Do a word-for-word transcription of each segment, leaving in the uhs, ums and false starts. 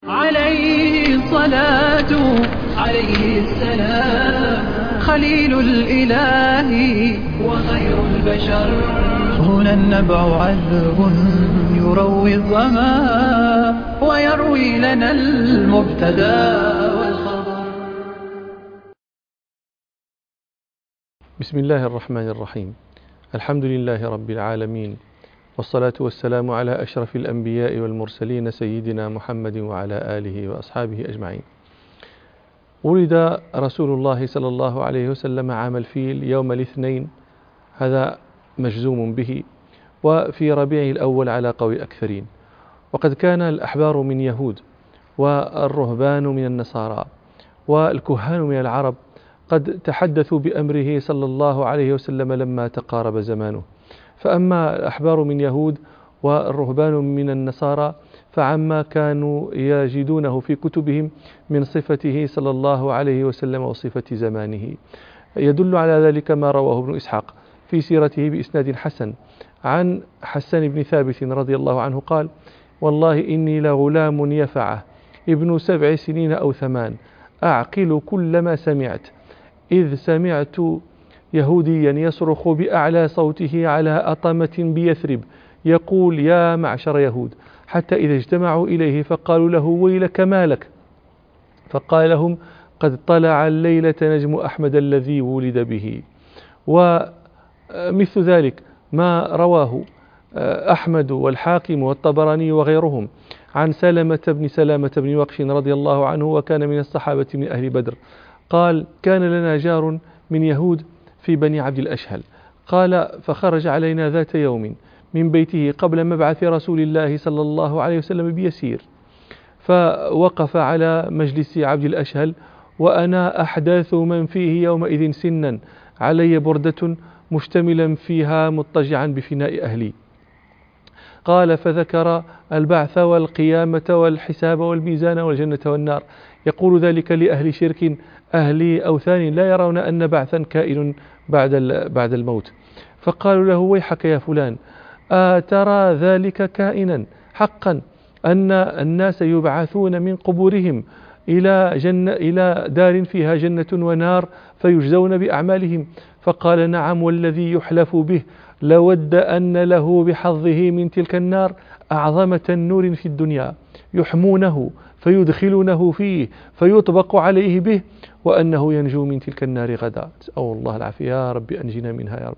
عليه الصلاة عليه السلام خليل الإله وخير البشر. هنا النبع عذب يروي الظما ويروي لنا المبتدا والخبر. بسم الله الرحمن الرحيم. الحمد لله رب العالمين، والصلاة والسلام على أشرف الأنبياء والمرسلين سيدنا محمد وعلى آله وأصحابه أجمعين. ولد رسول الله صلى الله عليه وسلم عام الفيل يوم الاثنين، هذا مجزوم به، وفي ربيع الأول على قول الأكثرين. وقد كان الأحبار من يهود والرهبان من النصارى والكهان من العرب قد تحدثوا بأمره صلى الله عليه وسلم لما تقارب زمانه. فأما الأحبار من يهود والرهبان من النصارى فعما كانوا يجدونه في كتبهم من صفته صلى الله عليه وسلم وصفة زمانه. يدل على ذلك ما رواه ابن إسحاق في سيرته بإسناد حسن عن حسان بن ثابت رضي الله عنه قال: والله إني لغلام يفعه ابن سبع سنين أو ثمان، أعقل كل ما سمعت، إذ سمعت يهوديا يصرخ بأعلى صوته على أطمة بيثرب يقول: يا معشر يهود، حتى إذا اجتمعوا إليه فقالوا له: ويلك ما لك؟ فقال لهم: قد طلع الليلة نجم أحمد الذي ولد به. ومثل ذلك ما رواه أحمد والحاكم والطبراني وغيرهم عن سلمة بن سلامة بن وقش رضي الله عنه، وكان من الصحابة من أهل بدر، قال: كان لنا جار من يهود في بني عبد الأشهل، قال: فخرج علينا ذات يوم من بيته قبل مبعث رسول الله صلى الله عليه وسلم بيسير، فوقف على مجلس عبد الأشهل وأنا أحداث من فيه يومئذ سنا، علي بردة مشتملا فيها مضطجعا بفناء أهلي. قال: فذكر البعث والقيامة والحساب والميزان والجنة والنار، يقول ذلك لأهل شرك أهل أوثان لا يرون أن بعثا كائن بعد بعد الموت. فقالوا له: ويحك يا فلان، أترى ذلك كائنا حقا، أن الناس يبعثون من قبورهم إلى جنة إلى دار فيها جنة ونار فيجزون بأعمالهم؟ فقال: نعم، والذي يحلف به لود أن له بحظه من تلك النار أعظم تنور في الدنيا، يحمونه فيدخلونه فيه فيطبق عليه به، وأنه ينجو من تلك النار غدا. أو الله العافية، يا رب أنجنا منها يا رب.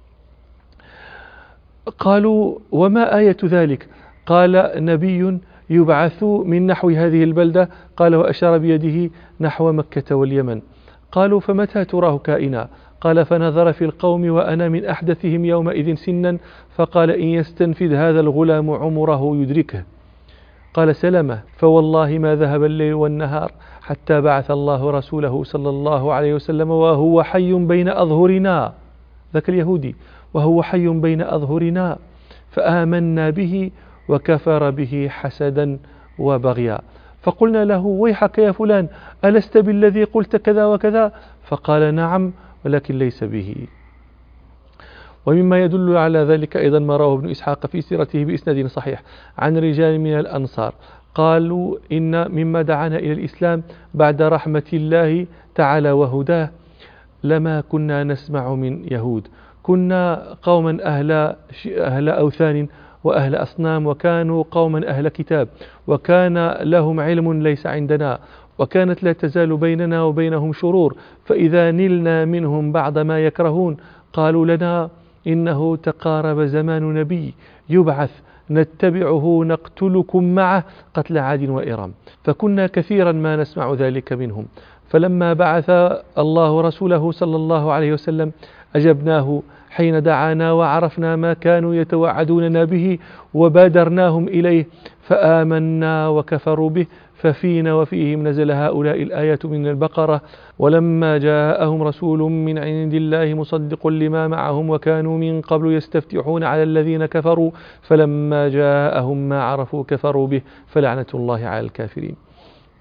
قالوا: وما آية ذلك؟ قال: نبي يبعث من نحو هذه البلدة، قال وأشار بيده نحو مكة واليمن. قالوا: فمتى تراه كائنا؟ قال: فنظر في القوم وأنا من أحدثهم يومئذ سنا، فقال: إن يستنفذ هذا الغلام عمره يدركه. قال سلمة: فوالله ما ذهب الليل والنهار حتى بعث الله رسوله صلى الله عليه وسلم وهو حي بين أظهرنا، ذاك اليهودي، وهو حي بين أظهرنا، فآمنا به وكفر به حسدا وبغيا. فقلنا له: ويحك يا فلان، ألست بالذي قلت كذا وكذا؟ فقال: نعم، ولكن ليس به. ومما يدل على ذلك أيضا ما رواه ابن إسحاق في سيرته بإسناد صحيح عن رجال من الأنصار قالوا: إن مما دعانا إلى الإسلام بعد رحمة الله تعالى وهداه لما كنا نسمع من يهود، كنا قوما أهل, أهل أوثان وأهل أصنام، وكانوا قوما أهل كتاب، وكان لهم علم ليس عندنا، وكانت لا تزال بيننا وبينهم شرور، فإذا نلنا منهم بعض ما يكرهون قالوا لنا: إنه تقارب زمان نبي يبعث نتبعه نقتلكم معه قتل عاد وإرم. فكنا كثيرا ما نسمع ذلك منهم، فلما بعث الله رسوله صلى الله عليه وسلم أجبناه حين دعانا، وعرفنا ما كانوا يتوعدوننا به وبادرناهم إليه، فآمنا وكفروا به، ففينا وفيهم نزل هؤلاء الآيات من البقرة: ولما جاءهم رسول من عند الله مصدق لما معهم وكانوا من قبل يستفتحون على الذين كفروا فلما جاءهم ما عرفوا كفروا به فلعنة الله على الكافرين.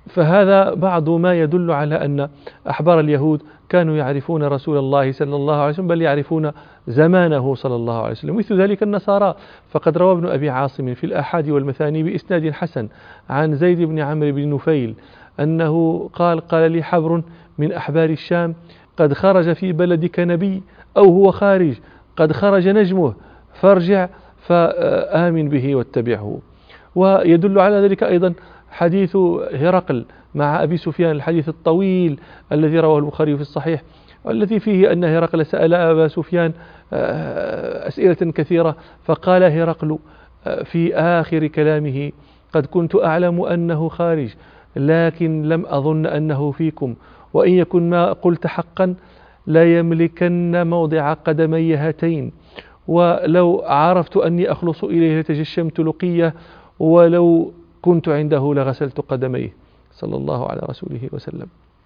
فهذا بعض ما يدل على أن أحبار اليهود كانوا يعرفون رسول الله صلى الله عليه وسلم، بل يعرفون زمانه صلى الله عليه وسلم. مثل ذلك النصارى، فقد روى ابن أبي عاصم في الآحاد والمثاني بإسناد حسن عن زيد بن عمرو بن نفيل أنه قال قال لي حبر من أحبار الشام: قد خرج في بلدك نبي، أو هو خارج، قد خرج نجمه، فارجع فآمن به واتبعه. ويدل على ذلك أيضا حديث هرقل مع أبي سفيان، الحديث الطويل الذي رواه البخاري في الصحيح، والذي فيه أن هرقل سأل أبا سفيان أسئلة كثيرة، فقال هرقل في آخر كلامه: قد كنت أعلم أنه خارج، لكن لم أظن أنه فيكم، وإن يكن ما قلت حقا لا يملكن موضع قدمي هاتين، ولو عرفت أني أخلص إليه لتجشمت لقيه، ولو كنت عنده لغسلت قدميه، صلى الله على رسوله وسلم.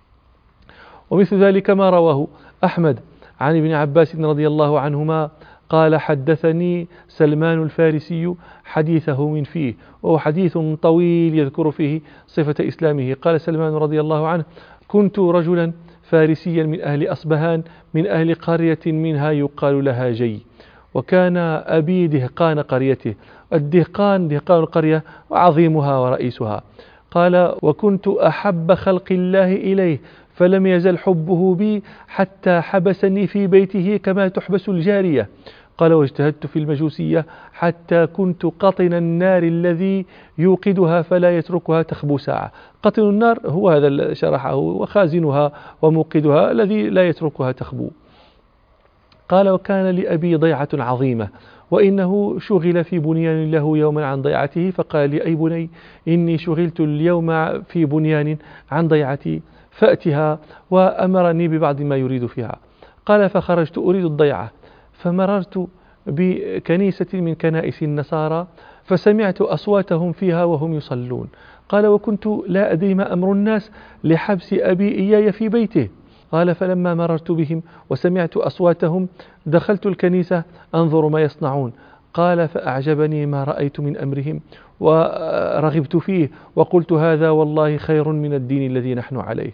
ومثل ذلك ما رواه أحمد عن ابن عباس رضي الله عنهما قال: حدثني سلمان الفارسي حديثه من فيه، وهو حديث طويل يذكر فيه صفة إسلامه. قال سلمان رضي الله عنه: كنت رجلا فارسيا من أهل أصبهان، من أهل قرية منها يقال لها جي، وكان أبي دهقان قريته. الدهقان دهقان القرية وعظيمها ورئيسها. قال: وكنت أحب خلق الله إليه، فلم يزل حبه بي حتى حبسني في بيته كما تحبس الجارية. قال: واجتهدت في المجوسية حتى كنت قطن النار الذي يوقدها فلا يتركها تخبو ساعة. قطن النار هو هذا شرحه، وخازنها وموقدها الذي لا يتركها تخبو. قال: وكان لأبي ضيعة عظيمة، وإنه شغل في بنيان له يوما عن ضيعته، فقال لي: أي بني، إني شغلت اليوم في بنيان عن ضيعتي، فأتها، وأمرني ببعض ما يريد فيها. قال: فخرجت أريد الضيعة، فمررت بكنيسة من كنائس النصارى، فسمعت أصواتهم فيها وهم يصلون. قال: وكنت لا أدري ما أمر الناس لحبس أبي إياي في بيته. قال: فلما مررت بهم وسمعت أصواتهم دخلت الكنيسة أنظر ما يصنعون. قال: فأعجبني ما رأيت من أمرهم ورغبت فيه، وقلت: هذا والله خير من الدين الذي نحن عليه.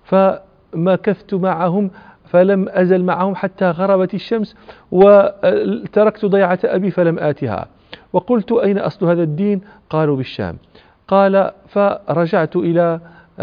فمكثت معهم فلم أزل معهم حتى غربت الشمس، وتركت ضيعة أبي فلم آتها، وقلت: أين أصل هذا الدين؟ قالوا: بالشام. قال: فرجعت إلى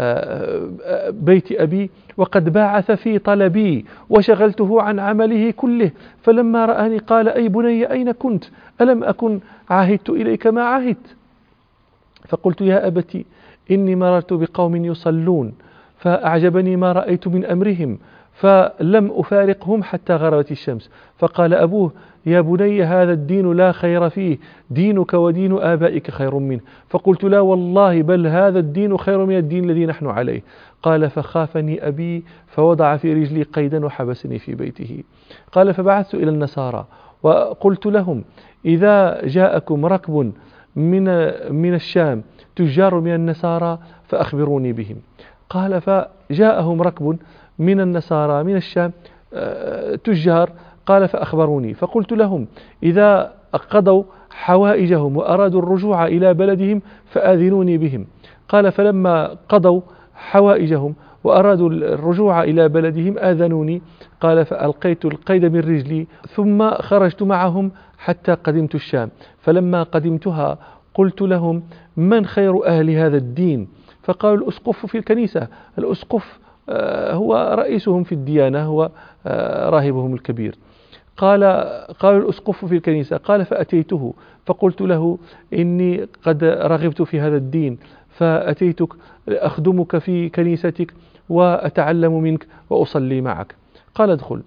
بيت أبي وقد باعث في طلبي وشغلته عن عمله كله، فلما رآني قال: أي بني، أين كنت؟ ألم أكن عاهدت إليك ما عاهدت؟ فقلت: يا أبتي، إني مررت بقوم يصلون فأعجبني ما رأيت من أمرهم، فلم أفارقهم حتى غربت الشمس. فقال أبوه: يا بني، هذا الدين لا خير فيه، دينك ودين آبائك خير منه. فقلت: لا والله، بل هذا الدين خير من الدين الذي نحن عليه. قال: فخافني أبي فوضع في رجلي قيدا وحبسني في بيته. قال: فبعثت إلى النصارى وقلت لهم: إذا جاءكم ركب من من الشام تجار من النصارى فأخبروني بهم. قال: فجاءهم ركب من النصارى من الشام تجار، قال: فأخبروني، فقلت لهم: إذا قضوا حوائجهم وأرادوا الرجوع إلى بلدهم فآذنوني بهم. قال: فلما قضوا حوائجهم وأرادوا الرجوع إلى بلدهم آذنوني. قال: فألقيت القيد من رجلي ثم خرجت معهم حتى قدمت الشام. فلما قدمتها قلت لهم: من خير أهل هذا الدين؟ فقالوا: الأسقف في الكنيسة. الأسقف هو رئيسهم في الديانة، هو راهبهم الكبير. قال: قالوا: الأسقف في الكنيسة. قال: فأتيته فقلت له: إني قد رغبت في هذا الدين، فأتيتك أخدمك في كنيستك وأتعلم منك وأصلي معك. قال: ادخل.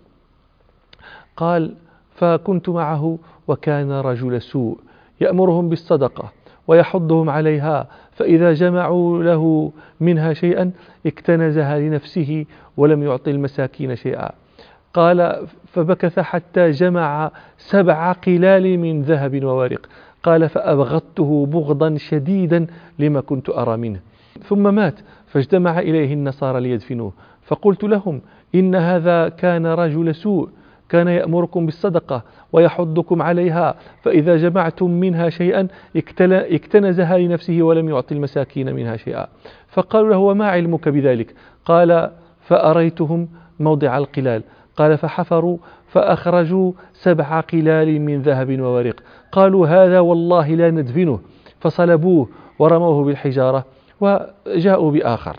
قال: فكنت معه، وكان رجل سوء، يأمرهم بالصدقة ويحضهم عليها، فإذا جمعوا له منها شيئا اكتنزها لنفسه ولم يعطي المساكين شيئا. قال: فبكث حتى جمع سبع قلال من ذهب وورق. قال: فأبغضته بغضا شديدا لما كنت أرى منه. ثم مات، فاجتمع إليه النصارى ليدفنوه، فقلت لهم: إن هذا كان رجل سوء، كان يأمركم بالصدقة ويحضكم عليها، فإذا جمعتم منها شيئا اكتنزها لنفسه ولم يعطي المساكين منها شيئا. فقالوا له: وما علمك بذلك؟ قال: فأريتهم موضع القلال. قال: فحفروا فأخرجوا سبع قلال من ذهب وورق. قالوا: هذا والله لا ندفنه. فصلبوه ورموه بالحجارة وجاءوا بآخر.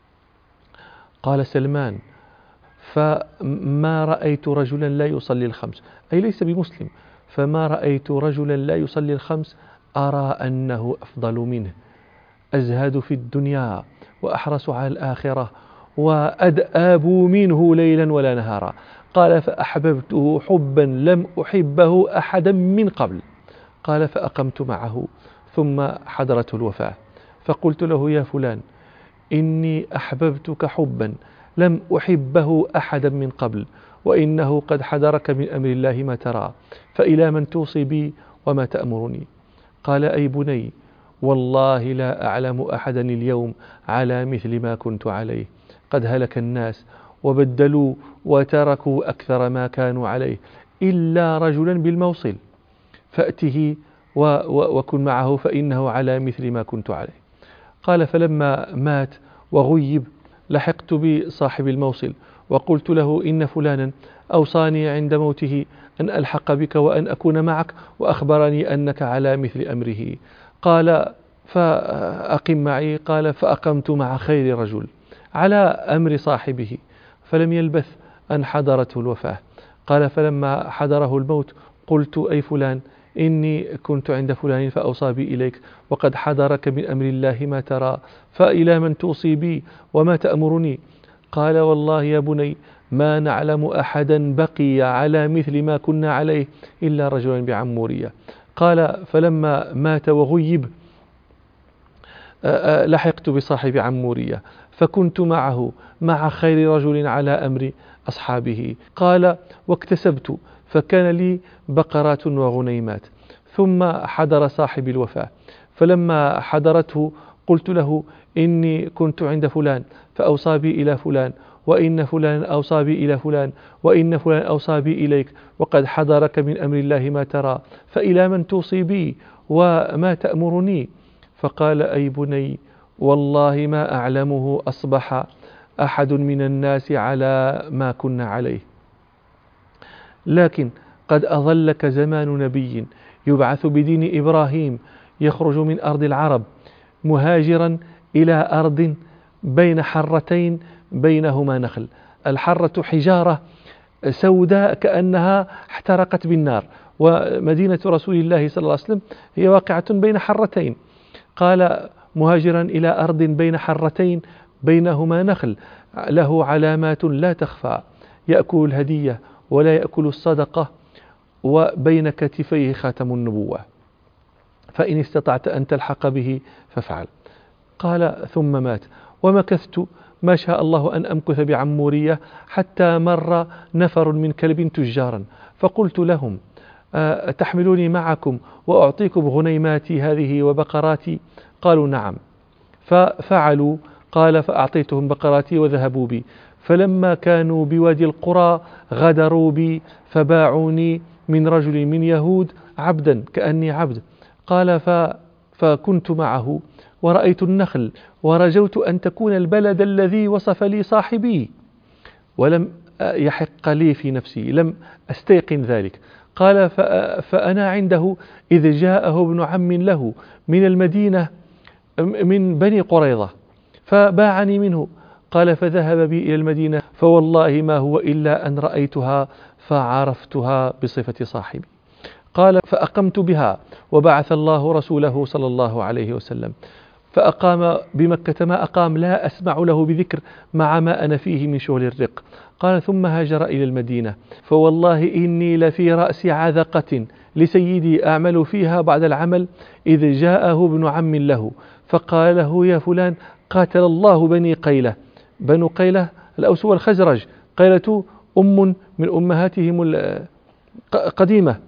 قال سلمان: فما رأيت رجلا لا يصلي الخمس، أي ليس بمسلم، فما رأيت رجلا لا يصلي الخمس أرى أنه أفضل منه، أزهد في الدنيا وأحرص على الآخرة وأدآب منه ليلا ولا نهارا. قال: فأحببته حبا لم أحبه أحدا من قبل. قال: فأقمت معه ثم حضرته الوفاة، فقلت له: يا فلان، إني أحببتك حبا لم أحبه أحدا من قبل، وإنه قد حضرك من أمر الله ما ترى، فإلى من توصي بي وما تأمرني؟ قال: أي بني، والله لا أعلم أحدا اليوم على مثل ما كنت عليه، قد هلك الناس وبدلوا وتركوا أكثر ما كانوا عليه إلا رجلا بالموصل، فأته وكن معه فإنه على مثل ما كنت عليه. قال: فلما مات وغيب لحقت بصاحب الموصل وقلت له: إن فلانا أوصاني عند موته أن ألحق بك وأن أكون معك، وأخبرني أنك على مثل أمره. قال: فأقم معي. قال: فأقمت مع خير رجل على أمر صاحبه، فلم يلبث أن حضرته الوفاة. قال: فلما حضره الموت قلت: أي فلان، إني كنت عند فلان فأوصى بي إليك، وقد حضرك من أمر الله ما ترى، فإلى من توصي بي وما تأمرني؟ قال: والله يا بني ما نعلم أحدا بقي على مثل ما كنا عليه إلا رجلا بعمورية. قال: فلما مات وغيب لحقت بصاحب عمورية فكنت معه مع خير رجل على أمر أصحابه. قال: واكتسبت فكان لي بقرات وغنيمات. ثم حضر صاحب الوفاة، فلما حضرته قلت له: إني كنت عند فلان فأوصى بي إلى فلان، وإن فلان أوصى بي إلى فلان، وإن فلان أوصى بي إليك، وقد حضرك من أمر الله ما ترى، فإلى من توصي بي وما تأمرني؟ فقال: أي بني، والله ما أعلمه أصبح أحد من الناس على ما كنا عليه، لكن قد أظلك زمان نبي يبعث بدين إبراهيم، يخرج من أرض العرب مهاجرا إلى أرض بين حرتين بينهما نخل. الحرة حجارة سوداء كأنها احترقت بالنار، ومدينة رسول الله صلى الله عليه وسلم هي واقعة بين حرتين. قال: مهاجرا إلى أرض بين حرتين بينهما نخل له علامات لا تخفى، يأكل الهدية ولا يأكل الصدقة، وبين كتفيه خاتم النبوة، فإن استطعت أن تلحق به فافعل. قال: ثم مات، ومكثت ما شاء الله أن أمكث بعمورية حتى مر نفر من كلب تجارا، فقلت لهم: تحملوني معكم وأعطيكم غنيماتي هذه وبقراتي؟ قالوا: نعم. ففعلوا. قال: فأعطيتهم بقراتي وذهبوا بي، فلما كانوا بوادي القرى غدروا بي فباعوني من رجل من يهود عبدا كأني عبد. قال: فكنت معه ورأيت النخل ورجوت أن تكون البلد الذي وصف لي صاحبي، ولم يحق لي في نفسي، لم أستيقن ذلك. قال: فأنا عنده إذ جاءه ابن عم له من المدينة من بني قريظة فباعني منه. قال: فذهب بي إلى المدينة، فوالله ما هو إلا أن رأيتها فعرفتها بصفة صاحبي. قال: فأقمت بها، وبعث الله رسوله صلى الله عليه وسلم فأقام بمكة ما أقام، لا أسمع له بذكر مع ما أنا فيه من شغل الرق. قال: ثم هاجر إلى المدينة، فوالله إني لفي رأس عذقة لسيدي أعمل فيها بعد العمل، إذ جاءه ابن عم له فقال له: يا فلان، قاتل الله بني قيلة. بنو قيلة الأوس والخزرج، قيلة أم من أمهاتهم القديمة.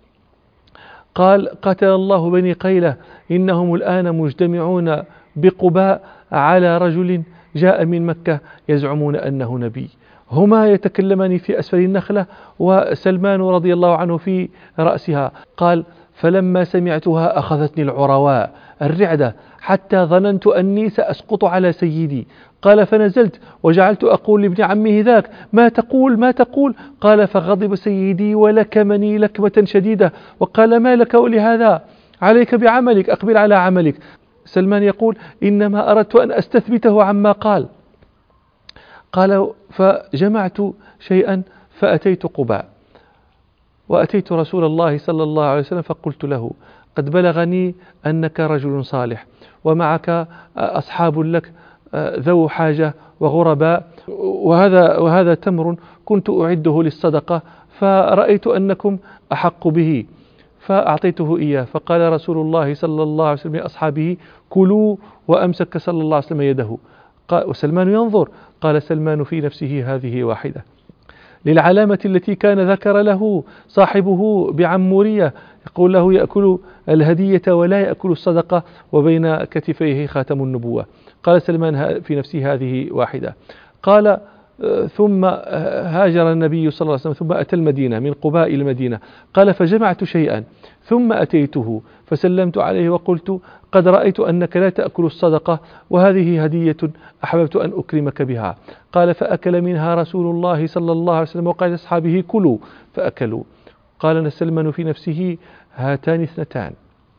قال: قاتل الله بني قيلة، إنهم الآن مجتمعون بقباء على رجل جاء من مكة يزعمون أنه نبي، هما يتكلمان في أسفل النخلة وسلمان رضي الله عنه في رأسها. قال فلما سمعتها أخذتني العرواء الرعدة حتى ظننت أني سأسقط على سيدي. قال فنزلت وجعلت أقول لابن عمه ذاك ما تقول ما تقول. قال فغضب سيدي ولكمني لكمة شديدة وقال ما لك ولهذا، عليك بعملك، أقبل على عملك. سلمان يقول إنما أردت أن أستثبته عما قال. قال فجمعت شيئا فأتيت قباء وأتيت رسول الله صلى الله عليه وسلم فقلت له قد بلغني أنك رجل صالح ومعك أصحاب لك ذو حاجة وغرباء، وهذا وهذا تمر كنت أعده للصدقة فرأيت أنكم أحق به فأعطيته إياه. فقال رسول الله صلى الله عليه وسلم لأصحابه كلوا، وأمسك صلى الله عليه وسلم يده. وسلمان ينظر. قال سلمان في نفسه هذه واحدة للعلامة التي كان ذكر له صاحبه بعمورية يقول له يأكل الهدية ولا يأكل الصدقة وبين كتفيه خاتم النبوة. قال سلمان في نفسه هذه واحدة. قال ثم هاجر النبي صلى الله عليه وسلم ثم أتى المدينة من قباء إلى المدينة. قال فجمعت شيئا ثم أتيته فسلمت عليه وقلت قد رأيت أنك لا تأكل الصدقة وهذه هدية أحببت أن أكرمك بها. قال فأكل منها رسول الله صلى الله عليه وسلم وقال لأصحابه كلوا فأكلوا. قال سلمان في نفسه هاتان اثنتان.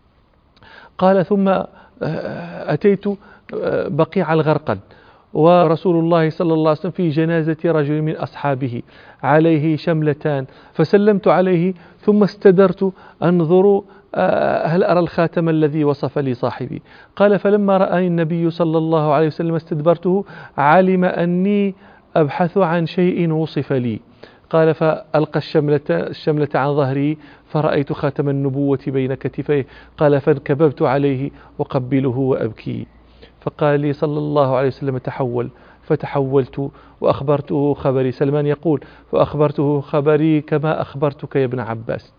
قال ثم أتيت بقيع الغرقد ورسول الله صلى الله عليه وسلم في جنازة رجل من أصحابه عليه شملتان فسلمت عليه ثم استدرت أنظر هل أرى الخاتم الذي وصف لي صاحبي. قال فلما رأى النبي صلى الله عليه وسلم استدبرته علم أني أبحث عن شيء وصف لي. قال فألقى الشملة, الشملة عن ظهري فرأيت خاتم النبوة بين كتفيه. قال فانكببت عليه وقبله وأبكي. فقال لي صلى الله عليه وسلم تحول فتحولت وأخبرته خبري. سلمان يقول فأخبرته خبري كما أخبرتك يا ابن عباس.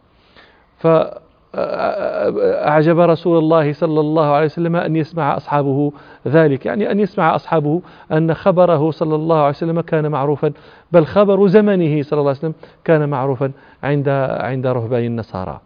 فأعجب رسول الله صلى الله عليه وسلم أن يسمع أصحابه ذلك، يعني أن يسمع أصحابه أن خبره صلى الله عليه وسلم كان معروفا، بل خبر زمنه صلى الله عليه وسلم كان معروفا عند عند رهبان النصارى.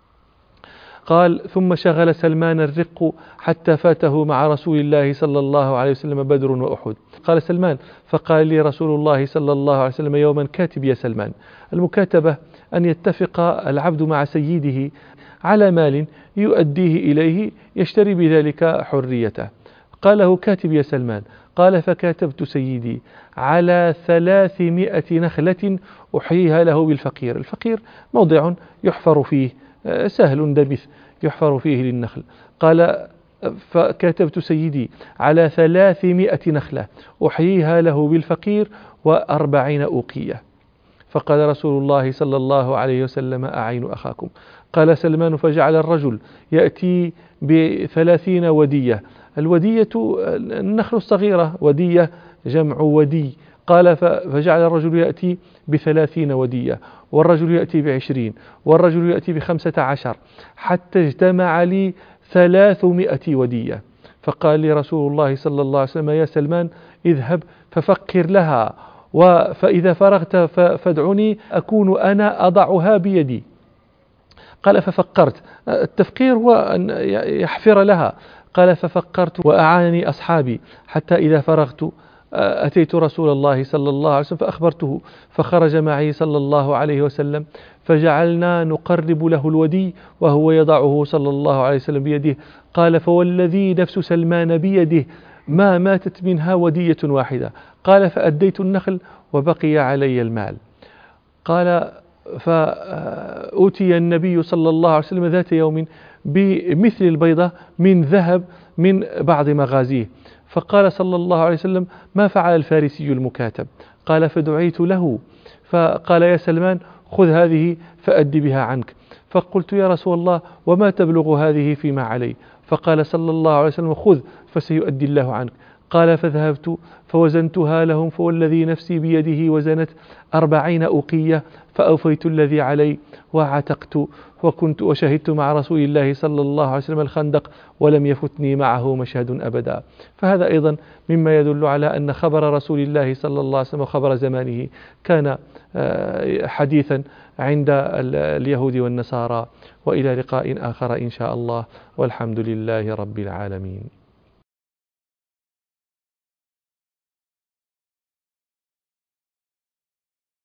قال ثم شغل سلمان الرق حتى فاته مع رسول الله صلى الله عليه وسلم بدر وأحد. قال سلمان فقال لي رسول الله صلى الله عليه وسلم يوما كاتب يا سلمان. المكاتبة أن يتفق العبد مع سيده على مال يؤديه إليه يشتري بذلك حريته. قال له كاتب يا سلمان. قال فكاتبت سيدي على ثلاثمائة نخلة أحييها له بالفقير. الفقير موضع يحفر فيه سهل دمث يحفر فيه للنخل. قال فكاتبت سيدي على ثلاثمائة نخلة أحييها له بالفقير وأربعين أوقية. فقال رسول الله صلى الله عليه وسلم أعين أخاكم. قال سلمان فجعل الرجل يأتي بثلاثين ودية. الودية النخل الصغيرة، ودية جمع ودي. قال فجعل الرجل يأتي بثلاثين ودية والرجل يأتي بعشرين والرجل يأتي بخمسة عشر حتى اجتمع لي ثلاثمائة ودية. فقال لي رسول الله صلى الله عليه وسلم يا سلمان اذهب ففكر لها فإذا فرغت فادعني أكون أنا أضعها بيدي. قال ففكرت. التفكير هو أن يحفر لها. قال ففكرت وأعانني أصحابي حتى إذا فرغت أتيت رسول الله صلى الله عليه وسلم فأخبرته فخرج معي صلى الله عليه وسلم فجعلنا نقرب له الودي وهو يضعه صلى الله عليه وسلم بيده. قال فوالذي نفس سلمان بيده ما ماتت منها ودية واحدة. قال فأديت النخل وبقي علي المال. قال فأوتي النبي صلى الله عليه وسلم ذات يوم بمثل البيضة من ذهب من بعض مغازيه. فقال صلى الله عليه وسلم ما فعل الفارسي المكاتب؟ قال فدعيت له فقال يا سلمان خذ هذه فأد بها عنك. فقلت يا رسول الله وما تبلغ هذه فيما علي؟ فقال صلى الله عليه وسلم خذ فسيؤدي الله عنك. قال فذهبت فوزنتها لهم فوالذي نفسي بيده وزنت أربعين أوقية فأوفيت الذي علي وعتقت وكنت وشهدت مع رسول الله صلى الله عليه وسلم الخندق ولم يفتني معه مشهد أبدا. فهذا أيضا مما يدل على أن خبر رسول الله صلى الله عليه وسلم وخبر زمانه كان حديثا عند اليهود والنصارى. وإلى لقاء آخر إن شاء الله، والحمد لله رب العالمين.